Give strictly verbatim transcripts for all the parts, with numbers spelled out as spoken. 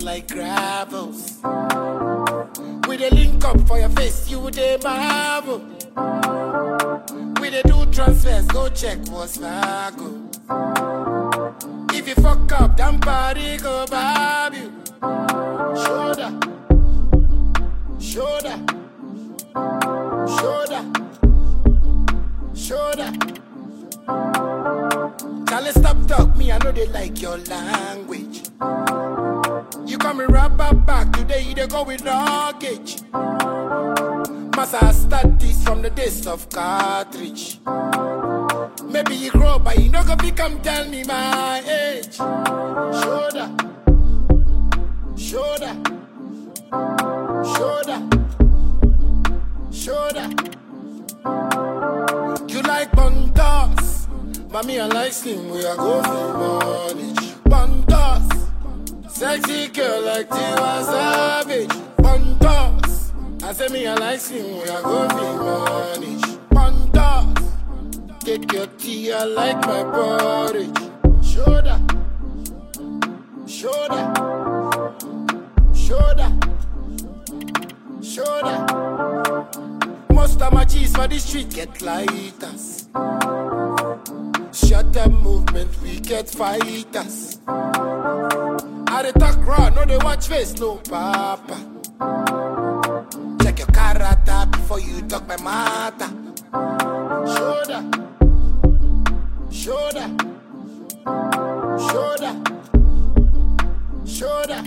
like gravels. We dey link up for your face, you dey marvel. We dey do transfers, go check what's go. If you fuck up, damn party go bob you. Shoulder, shoulder, shoulder, shoulder. Charlie, stop talk, me I know they like your language. You come and rap up back today, you dey go with luggage. Massa start this from the days of cartridge. Maybe you grow, but you no go become tell me my age. Shoulder, shoulder, shoulder, shoulder. You like buntos, mommy I like slim, we are go for money. Buntos, sexy girl like Tiwa Savage. Buntos, I say me I like slim, we are go for money. Buntos, take your tea, I like my porridge. Shoulder, shoulder, shoulder, shoulder. Most of my cheese for the street get lighters. Shut up movement, we get fighters. I dey talk raw, no they watch face, no papa. Check your character before you talk my matter. Shoulder, shoulder, shoulder, shoulder.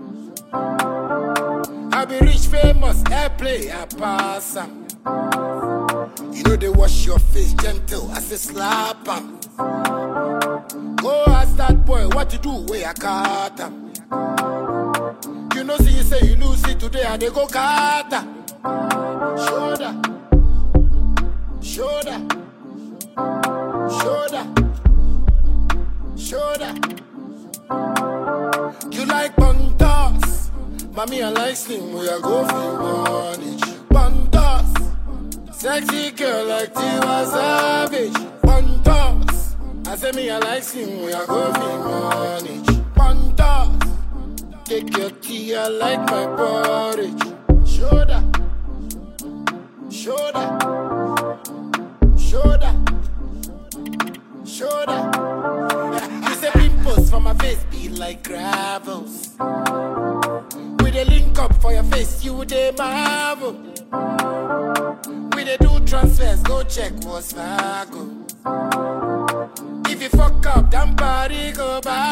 I be rich, famous, airplay, I pass 'em. You know they wash your face gentle, I say slap 'em. Go ask that boy what you do where I caught 'em. You know see you say you lose it today and they go kata. Shoulder, shoulder, shoulder, shoulder. You like buntos, mommy I like slim, we are go for money. Buntos, sexy girl like Tiwa Savage. Buntos, I say me I like slim, we are go for money. Buntos, take your tea, I like my porridge. Shoulder, shoulder, shoulder, shoulder. You say pimples for my face be like gravels. We dey link up for your face, you dey marvel. We dey do transfers, go check what's go. If you fuck up, damn party go back.